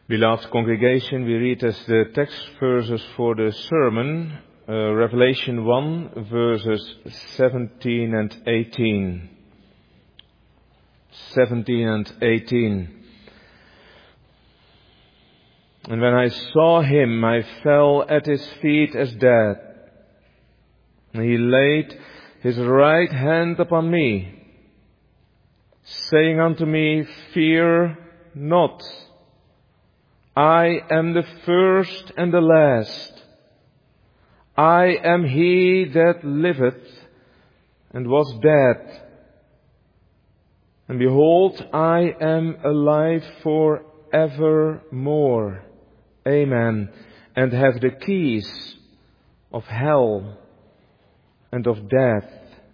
Beloved congregation, we read as the text verses for the sermon, Revelation 1, verses 17 and 18. 17 and 18. And when I saw him, I fell at his feet as dead. And he laid his right hand upon me, saying unto me, Fear not. I am the first and the last. I am he that liveth and was dead. And behold, I am alive for evermore. Amen. And have the keys of hell and of death.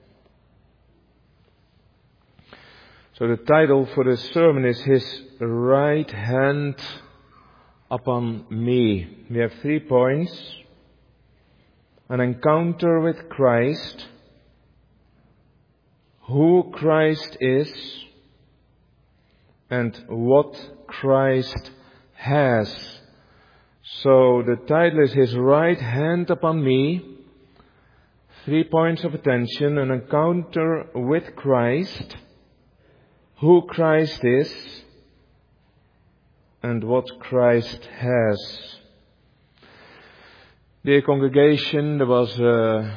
So the title for the sermon is His Right Hand Upon Me. We have 3 points. An encounter with Christ, who Christ is, and what Christ has. So the title is His Right Hand Upon Me. 3 points of attention: an encounter with Christ, who Christ is, and what Christ has. Dear congregation, there was a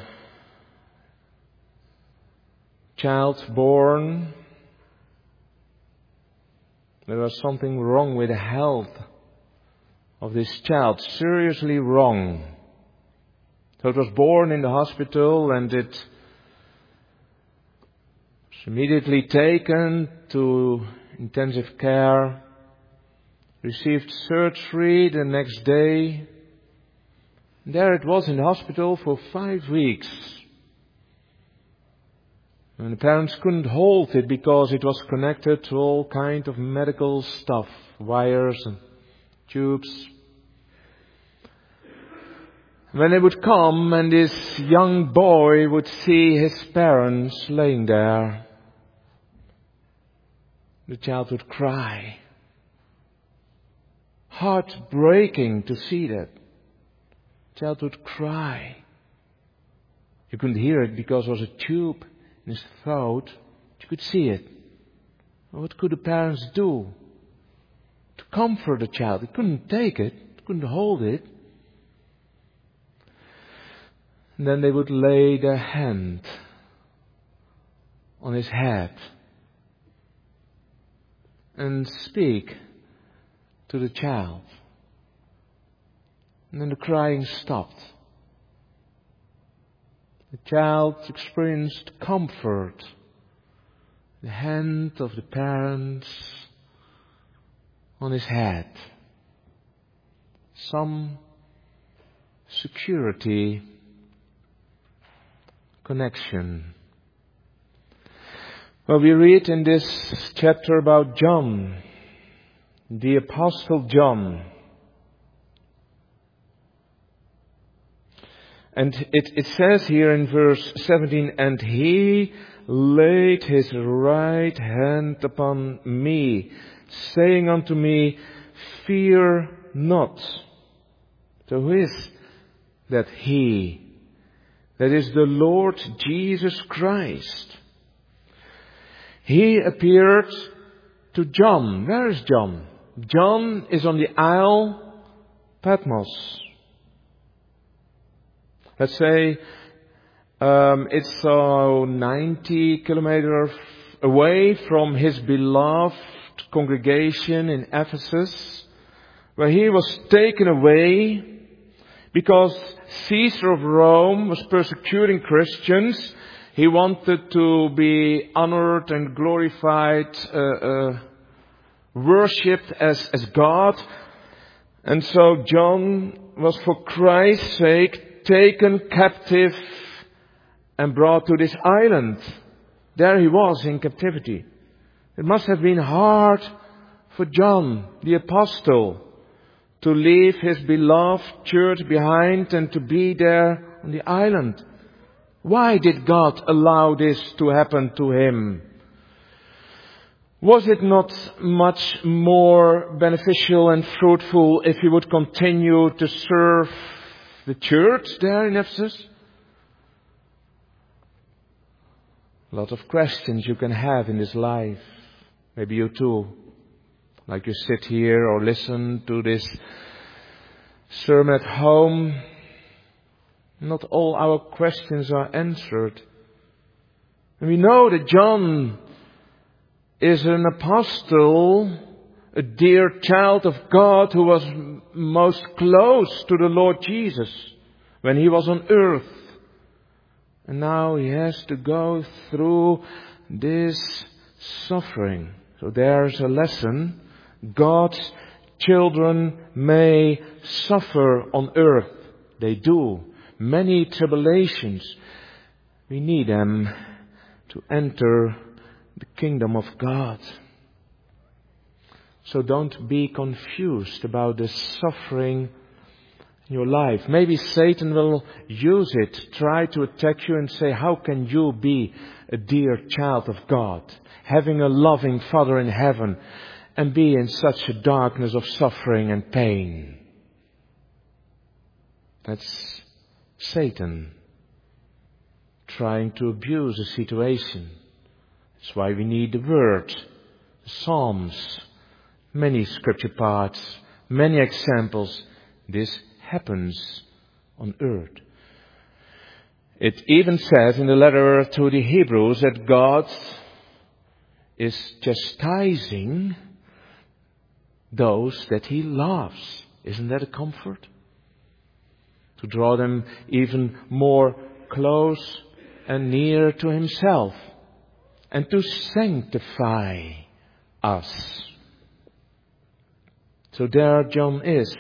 child born. There was something wrong with the health of this child, seriously wrong. So it was born in the hospital, and it was immediately taken to intensive care. Received surgery the next day. There it was in the hospital for 5 weeks. And the parents couldn't hold it because it was connected to all kind of medical stuff, wires and tubes. When they would come and this young boy would see his parents laying there, the child would cry. Heartbreaking to see that. The child would cry. You couldn't hear it because there was a tube in his throat. You could see it. What could the parents do to comfort the child? They couldn't take it. They couldn't hold it. And then they would lay their hand on his head and speak to the child. And then the crying stopped. The child experienced comfort. The hand of the parents on his head. Some security, connection. Well, we read in this chapter about John, the Apostle John. And it says here in verse 17, and he laid his right hand upon me, saying unto me, Fear not. So who is that he? That is the Lord Jesus Christ. He appeared to John. Where is John? John is on the Isle Patmos. Let's say it's 90 kilometers away from his beloved congregation in Ephesus, where he was taken away because Caesar of Rome was persecuting Christians. He wanted to be honored and glorified, worshipped as God. And so John was, for Christ's sake, taken captive and brought to this island. There he was in captivity. It must have been hard for John, the apostle, to leave his beloved church behind and to be there on the island. Why did God allow this to happen to him? Was it not much more beneficial and fruitful if he would continue to serve the church there in Ephesus? A lot of questions you can have in this life. Maybe you too. Like you sit here or listen to this sermon at home. Not all our questions are answered. And we know that John is an apostle, a dear child of God who was most close to the Lord Jesus when he was on earth. And now he has to go through this suffering. So there's a lesson. God's children may suffer on earth. They do. Many tribulations. We need them to enter the kingdom of God. So don't be confused about the suffering in your life. Maybe Satan will use it, try to attack you and say, how can you be a dear child of God, having a loving Father in heaven, and be in such a darkness of suffering and pain? That's Satan trying to abuse the situation. That's why we need the Word, the Psalms, many scripture parts, many examples. This happens on earth. It even says in the letter to the Hebrews that God is chastising those that He loves. Isn't that a comfort? To draw them even more close and near to Himself, and to sanctify us. So there John is.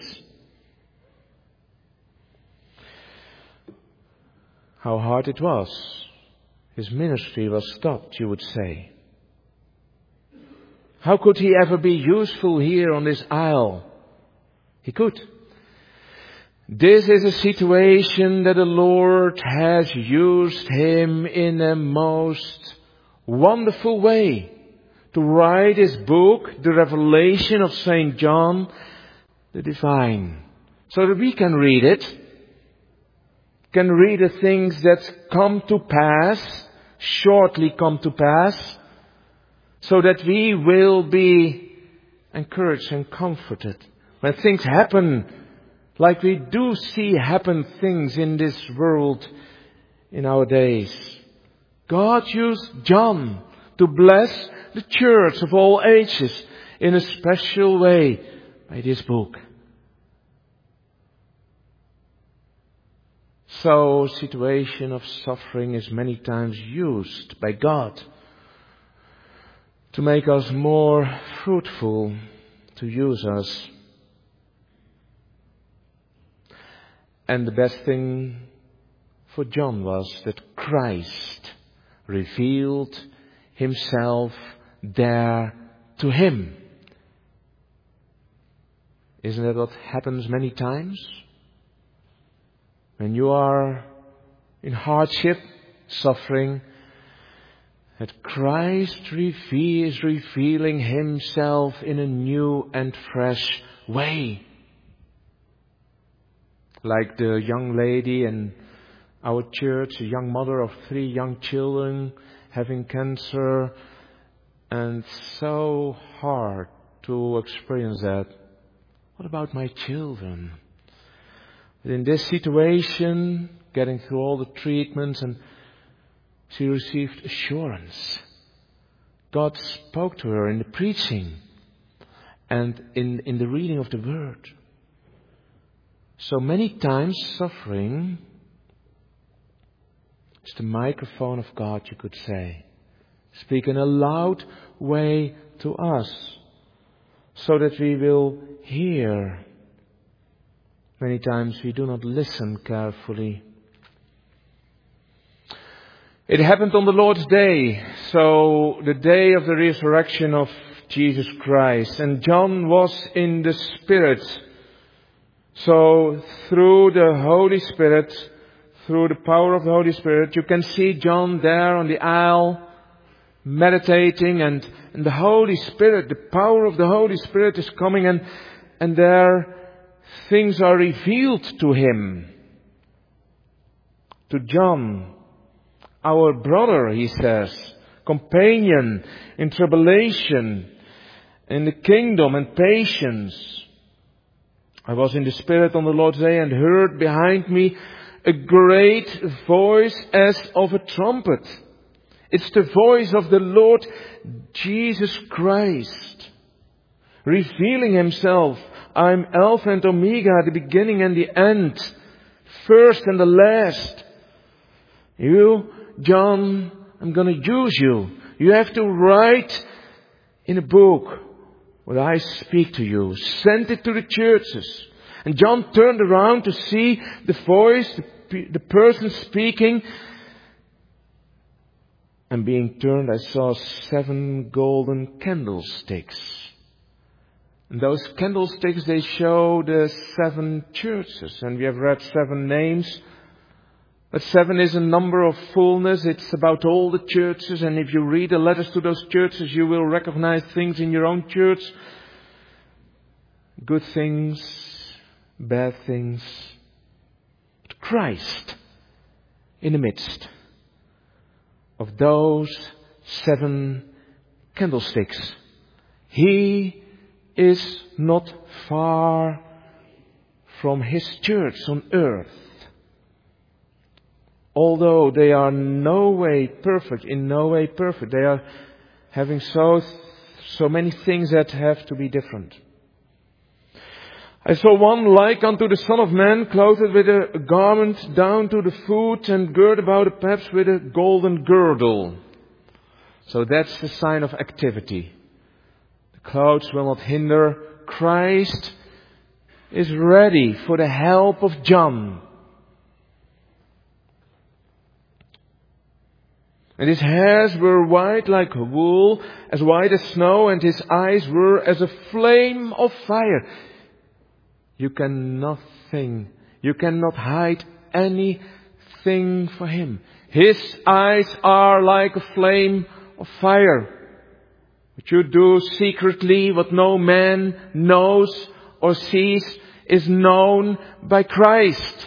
How hard it was. His ministry was stopped, you would say. How could he ever be useful here on this isle? He could. This is a situation that the Lord has used him in a most wonderful way to write his book, the Revelation of St. John, the Divine, so that we can read it, can read the things that come to pass, shortly come to pass, so that we will be encouraged and comforted. When things happen, like we do see happen things in this world in our days. God used John to bless the church of all ages in a special way by this book. So, situation of suffering is many times used by God to make us more fruitful, to use us. And the best thing for John was that Christ revealed Himself there to him. Isn't that what happens many times? When you are in hardship, suffering, that Christ is revealing Himself in a new and fresh way. Like the young lady in our church, a young mother of 3 young children having cancer, and so hard to experience that. What about my children? But in this situation, getting through all the treatments, and she received assurance. God spoke to her in the preaching and in the reading of the Word. So many times suffering is the microphone of God, you could say. Speak in a loud way to us so that we will hear. Many times we do not listen carefully. It happened on the Lord's Day, so the day of the resurrection of Jesus Christ. And John was in the Spirit. So through the Holy Spirit, through the power of the Holy Spirit, you can see John there on the isle, meditating, and the Holy Spirit, the power of the Holy Spirit is coming, and there things are revealed to him. To John, our brother, he says, companion in tribulation, in the kingdom and patience. I was in the Spirit on the Lord's day and heard behind me a great voice as of a trumpet. It's the voice of the Lord Jesus Christ, revealing himself. I'm Alpha and Omega, the beginning and the end, first and the last. You, John, I'm going to use you. You have to write in a book what I speak to you. Send it to the churches. And John turned around to see the voice, the person speaking. And being turned, I saw 7 golden candlesticks. And those candlesticks, they show the 7 churches. And we have read 7 names. But 7 is a number of fullness. It's about all the churches. And if you read the letters to those churches, you will recognize things in your own church. Good things, bad things. But Christ in the midst of those 7 candlesticks. He is not far from his church on earth. Although they are in no way perfect, they are having so many things that have to be different. I saw one like unto the Son of Man, clothed with a garment down to the foot, and girt about the paps with a golden girdle. So that's the sign of activity. The clothes will not hinder. Christ is ready for the help of John. And his hairs were white like wool, as white as snow, and his eyes were as a flame of fire. You cannot hide anything for him. His eyes are like a flame of fire. What you do secretly, what no man knows or sees, is known by Christ.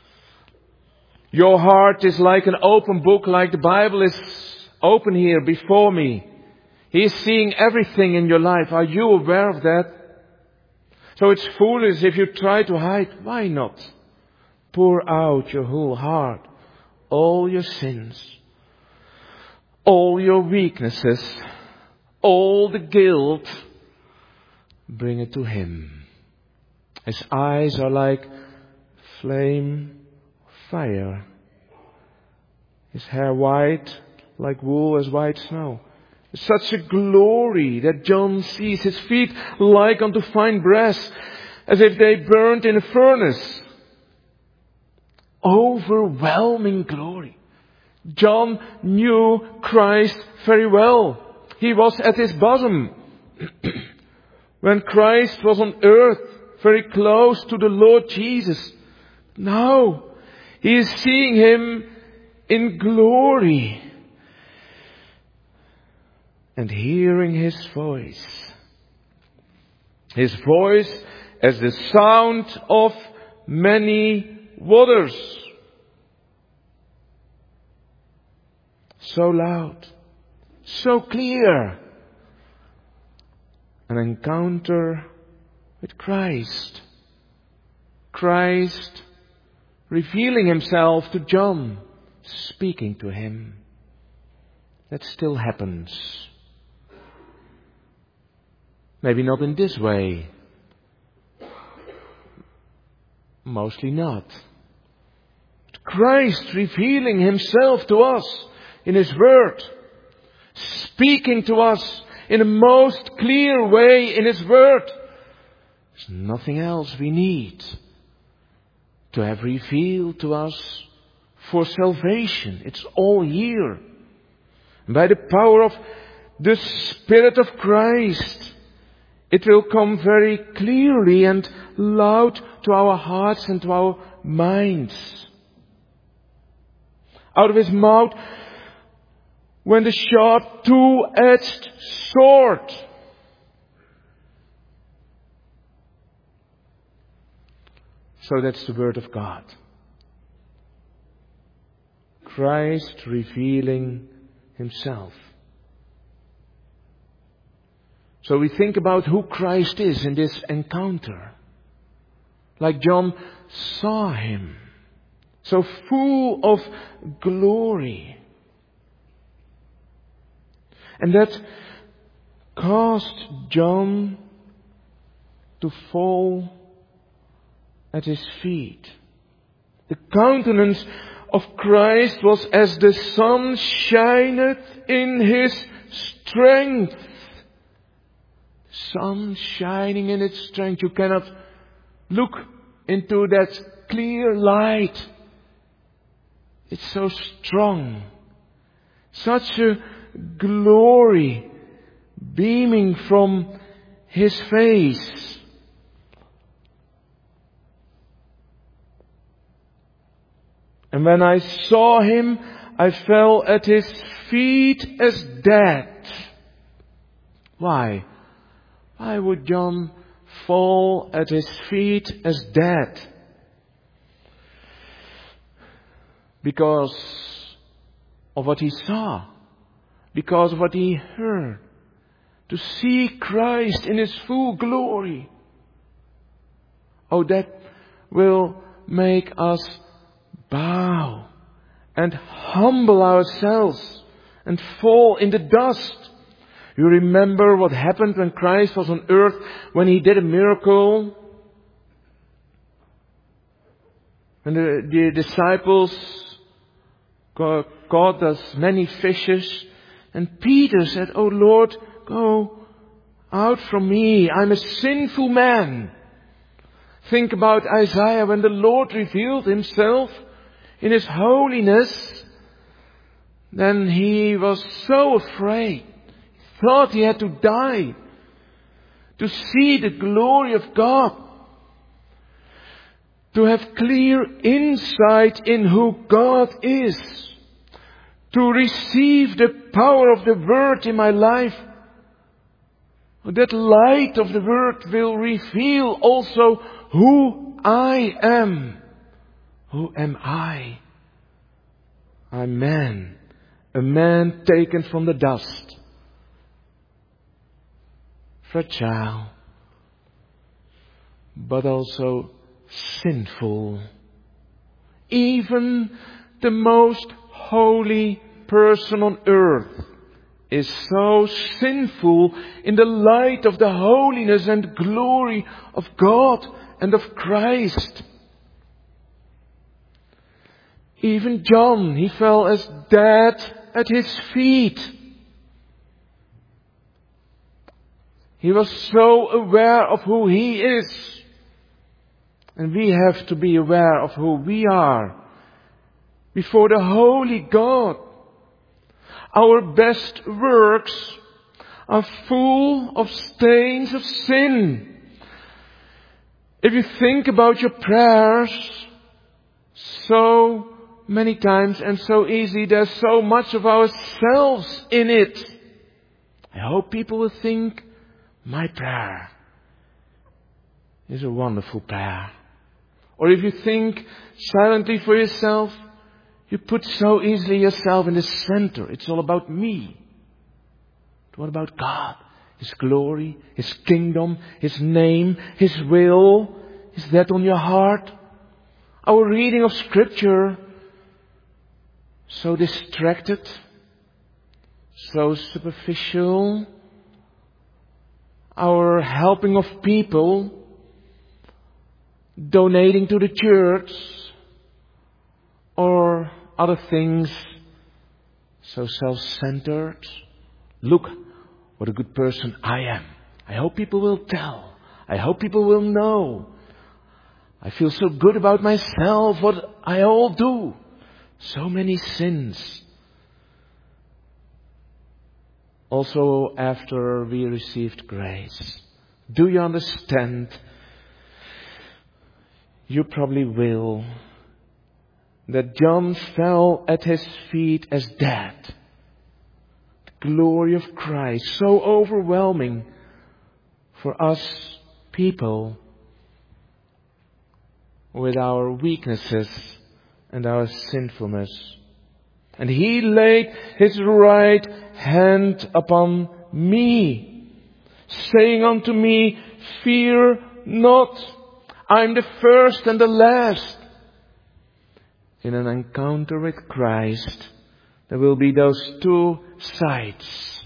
Your heart is like an open book, like the Bible is open here before me. He is seeing everything in your life. Are you aware of that? So it's foolish if you try to hide. Why not? Pour out your whole heart, all your sins, all your weaknesses, all the guilt. Bring it to him. His eyes are like flame fire. His hair white like wool, as white snow. Such a glory that John sees. His feet like unto fine brass, as if they burned in a furnace. Overwhelming glory. John knew Christ very well. He was at his bosom when Christ was on earth, very close to the Lord Jesus. Now he is seeing him in glory and hearing his voice. His voice as the sound of many waters. So loud, so clear. An encounter with Christ. Christ revealing himself to John, speaking to him. That still happens. Maybe not in this way. Mostly not. Christ revealing himself to us in his word. Speaking to us in the most clear way in his word. There's nothing else we need to have revealed to us for salvation. It's all here. By the power of the Spirit of Christ, it will come very clearly and loud to our hearts and to our minds. Out of his mouth when the sharp two-edged sword. So that's the Word of God. Christ revealing Himself. So we think about who Christ is in this encounter. Like John saw Him. So full of glory. And that caused John to fall at His feet. The countenance of Christ was as the sun shineth in His strength. Sun shining in its strength. You cannot look into that clear light. It's so strong. Such a glory beaming from His face. And when I saw Him, I fell at His feet as dead. Why? Why would John fall at His feet as dead? Because of what he saw. Because of what he heard. To see Christ in His full glory. Oh, that will make us bow and humble ourselves and fall in the dust. You remember what happened when Christ was on earth, when He did a miracle? When the disciples caught as many fishes, and Peter said, "Oh Lord, go out from me, I'm a sinful man." Think about Isaiah when the Lord revealed Himself in His holiness. Then he was so afraid. He thought he had to die to see the glory of God. To have clear insight in who God is. To receive the power of the Word in my life. That light of the Word will reveal also who I am. Who am I? I'm man. A man taken from the dust. Fragile. But also sinful. Even the most holy person on earth is so sinful in the light of the holiness and glory of God and of Christ. Even John, he fell as dead at His feet. He was so aware of who he is. And we have to be aware of who we are before the holy God. Our best works are full of stains of sin. If you think about your prayers, so many times and so easy, there's so much of ourselves in it. I hope people will think, my prayer is a wonderful prayer. Or if you think silently for yourself, you put so easily yourself in the center. It's all about me. But what about God? His glory, His kingdom, His name, His will. Is that on your heart? Our reading of Scripture, so distracted, so superficial. Our helping of people, donating to the church, or other things, so self-centered. Look what a good person I am. I hope people will tell. I hope people will know. I feel so good about myself, what I all do. So many sins. Also after we received grace. Do you understand? You probably will. That John fell at His feet as dead. glory of Christ, so overwhelming for us people with our weaknesses and our sinfulness. And He laid His right hand upon me, saying unto me, fear not, I am the first and the last. In an encounter with Christ, there will be those two sides.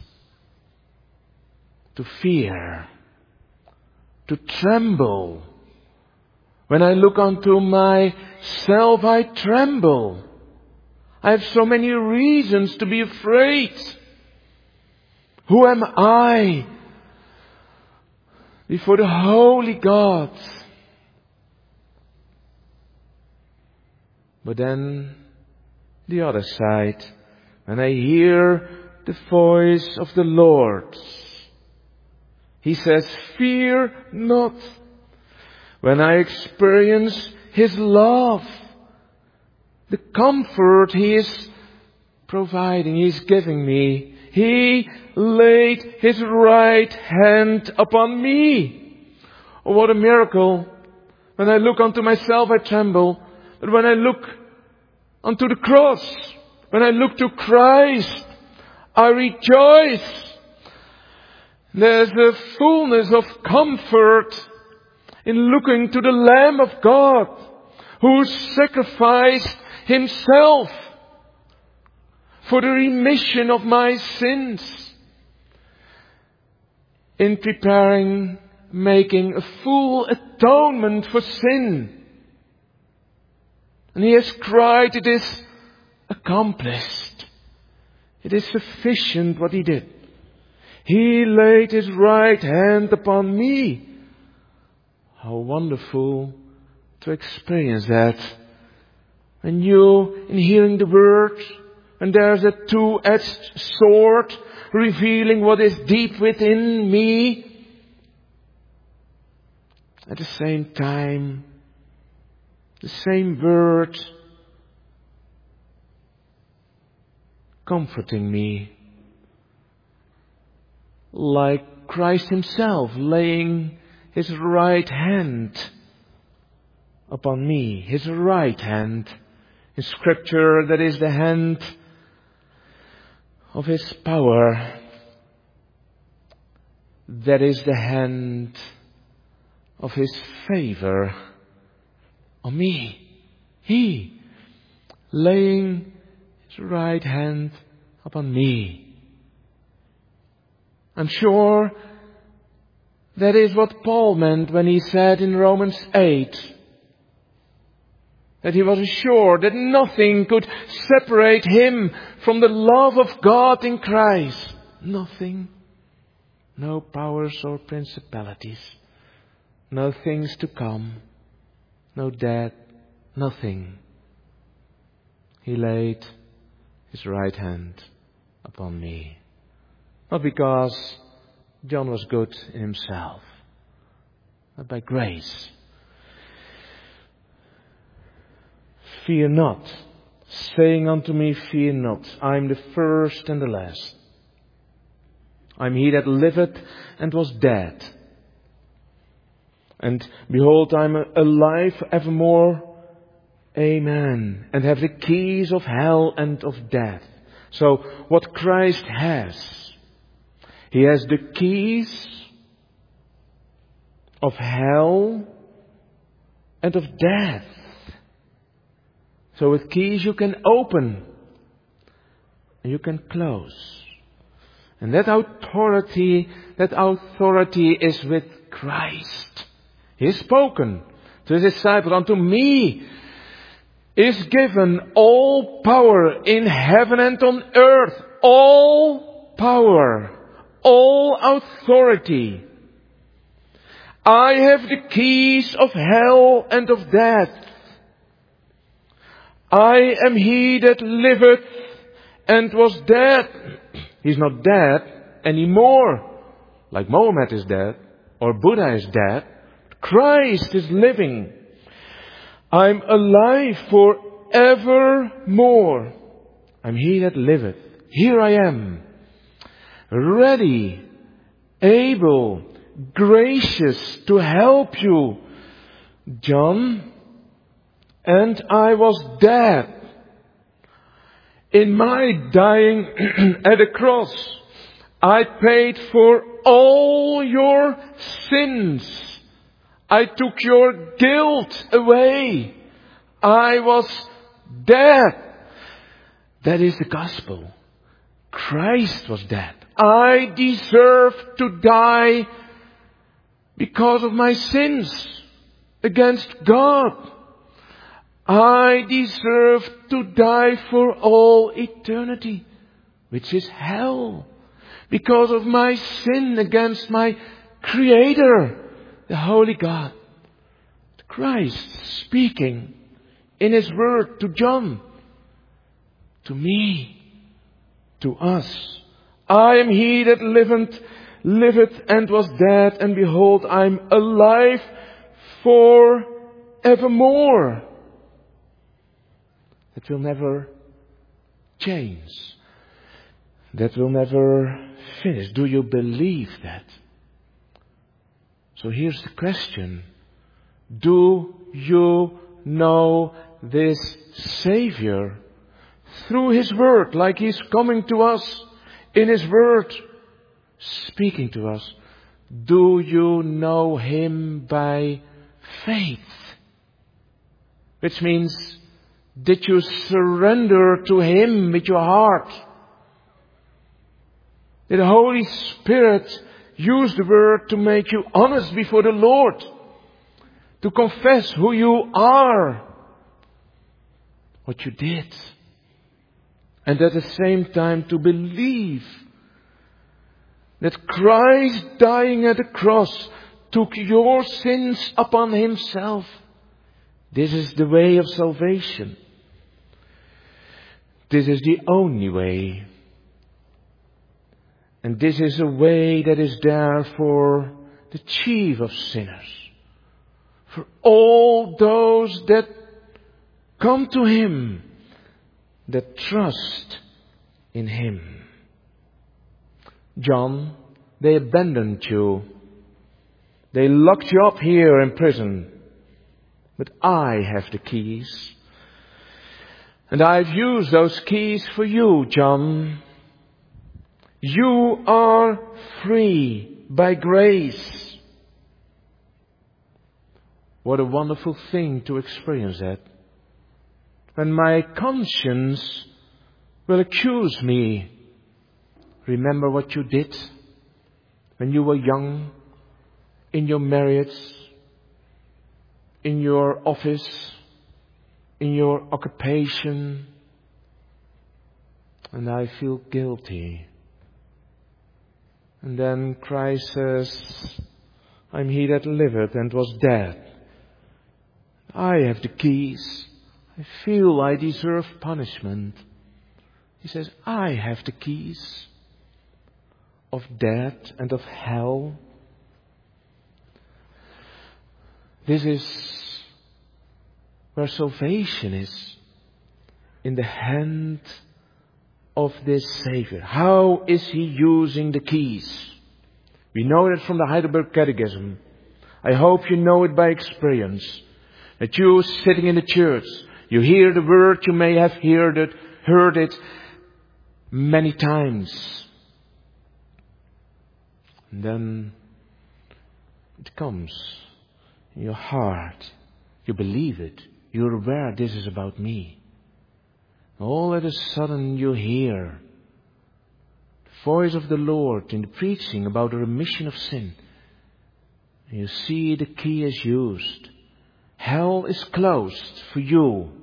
To fear, to tremble. When I look unto myself, I tremble. I have so many reasons to be afraid. Who am I before the holy God? But then, the other side, when I hear the voice of the Lord, He says, fear not. When I experience His love, the comfort He is providing, He is giving me, He laid His right hand upon me. Oh, what a miracle. When I look unto myself, I tremble. But when I look unto the cross, when I look to Christ, I rejoice. There's a fullness of comfort in looking to the Lamb of God, who sacrificed Himself for the remission of my sins, in preparing, making a full atonement for sin. And He has cried, it is accomplished. It is sufficient what He did. He laid His right hand upon me. How wonderful to experience that. And you, in hearing the word, and there's a two-edged sword revealing what is deep within me. At the same time, the same word comforting me, like Christ Himself laying His right hand upon me. His right hand. In Scripture, that is the hand of His power. That is the hand of His favor on me. He laying His right hand upon me. I'm sure that is what Paul meant when he said in Romans 8 that he was assured that nothing could separate him from the love of God in Christ. Nothing. No powers or principalities. No things to come. No death. Nothing. He laid His right hand upon me. Not because John was good in himself, but by grace. Fear not, saying unto me, fear not, I am the first and the last. I am He that liveth and was dead. And behold, I am alive evermore. Amen. And have the keys of hell and of death. So what Christ has, He has the keys of hell and of death. So with keys you can open and you can close. And that authority is with Christ. He has spoken to His disciples, unto me is given all power in heaven and on earth. All power. All authority. I have the keys of hell and of death. I am He that liveth and was dead. He's not dead anymore, like Mohammed is dead, or Buddha is dead. Christ is living. I'm alive forevermore. I'm He that liveth. Here I am. ready, able, gracious to help you, John. And I was dead. In my dying at the cross, I paid for all your sins. I took your guilt away. I was dead. That is the gospel. Christ was dead. I deserved to die because of my sins against God. I deserve to die for all eternity, which is hell, because of my sin against my Creator, the Holy God. Christ speaking in His word to John, to me, to us. I am He that liveth and was dead, and behold, I am alive for evermore. That will never change. That will never finish. Do you believe that? So here's the question. Do you know this Savior through His Word, like He's coming to us in His Word, speaking to us? Do you know Him by faith? Which means, did you surrender to Him with your heart? Did the Holy Spirit use the Word to make you honest before the Lord? To confess who you are, what you did, and at the same time to believe that Christ dying at the cross took your sins upon Himself. This is the way of salvation. This is the only way. And this is a way that is there for the chief of sinners. For all those that come to Him, that trust in Him. John, they abandoned you. They locked you up here in prison. But I have the keys. And I've used those keys for you, John. You are free by grace. What a wonderful thing to experience that. When my conscience will accuse me, remember what you did when you were young, in your marriage, in your office, in your occupation, and I feel guilty. And then Christ says, I'm He that liveth and was dead. I have the keys. I feel I deserve punishment. He says, I have the keys of death and of hell. This is where salvation is, in the hand of this Savior. How is He using the keys? We know that from the Heidelberg Catechism. I hope you know it by experience. That you sitting in the church, you hear the word, you may have heard it many times. And then it comes in your heart. You believe it. You're aware this is about me. All of a sudden you hear the voice of the Lord in the preaching about the remission of sin. And you see the key is used. Hell is closed for you.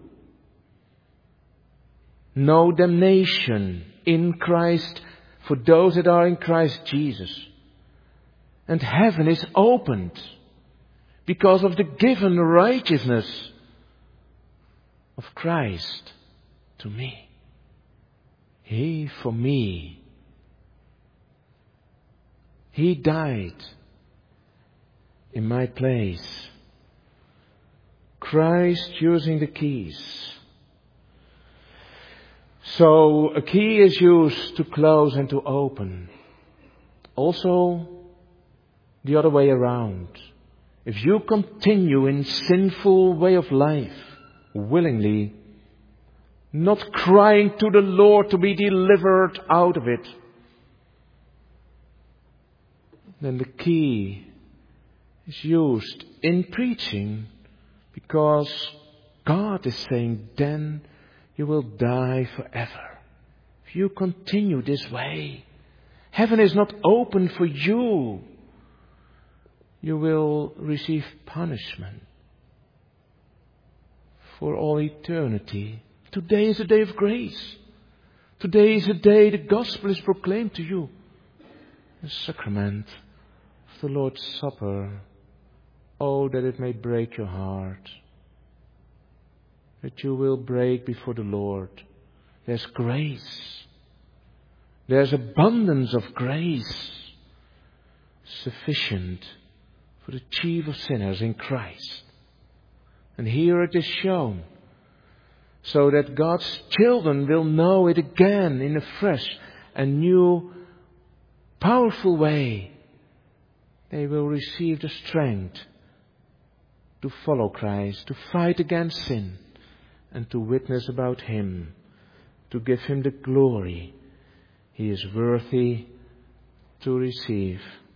No damnation in Christ for those that are in Christ Jesus. And heaven is opened because of the given righteousness of Christ to me. He for me. He died in my place. Christ using the keys. So a key is used to close and to open. also the other way around. If you continue in sinful way of life, willingly, not crying to the Lord to be delivered out of it, then the key is used in preaching, because God is saying, then you will die forever. If you continue this way, heaven is not open for you. You will receive punishment for all eternity. Today is a day of grace. Today is a day the gospel is proclaimed to you. The sacrament of the Lord's Supper. Oh, that it may break your heart. That you will break before the Lord. There's grace. There's abundance of grace. Sufficient for the chief of sinners in Christ. And here it is shown, so that God's children will know it again in a fresh and new, powerful way. They will receive the strength to follow Christ, to fight against sin, and to witness about Him, to give Him the glory He is worthy to receive.